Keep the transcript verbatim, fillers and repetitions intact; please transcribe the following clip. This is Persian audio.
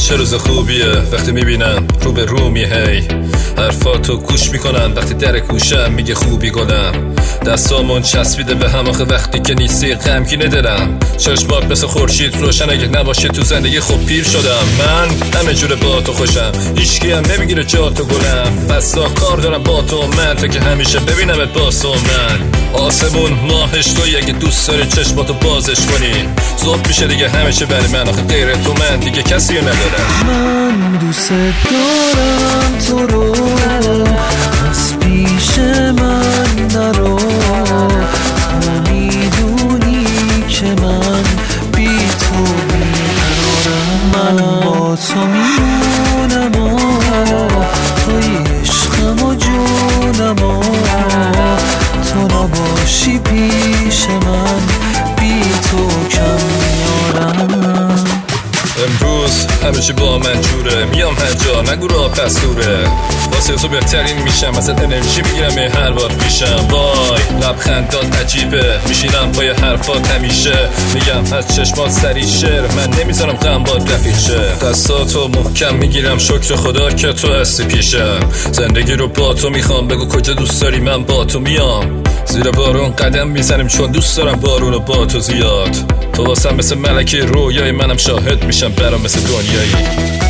چه روز خوبیه وقتی میبینم رو به رو می هی حرفاتو گوش میکنم وقتی در گوشم میگه خوبی گلم دستامون چسبیده به هم آخه وقتی که نیستی غمگینه دلم چشمات مثل خورشید روشن اگه نباشه تو زندگی خب پیر شدم من همه جوره با تو خوشم هیچکی هم نمیگیره جا تو گلم بسا کار دارم با تو من تا که همیشه ببینمت با تو من آسمون ماهش توی اگه دوست داری چشماتو بازش کنی زود میشه دیگه همیشه برای من آخه غیر تو من دیگه کسی رو ندارم من دوست دارم تو رو از پیش من نرو تو میدونی که من بی تو بیقرارم من با تو میمونم توی عشقم و جونم تو نباشی پیش من بی تو کم میارم امروز همیشه با من جوره میام هر جا نگو را پس دوره واسه تو بهترین میشم ازت انرژی میگیرم هر بار پیشم وای لبخندات عجیبه میشینم پای حرفات همیشه میگم از چشمات سری شعر من نمیذارم غم باد رفیق شه دستاتو محکم میگیرم شکر خدا که تو هستی پیشم زندگی رو با تو میخوام بگو کجا دوست داری من با تو میام زیر بارون قدم میزنیم چون دوست دارم بارون رو با تو زیاد تو واسم مثل ملکه رویای منم شاهد میشم برام مثل دنیایی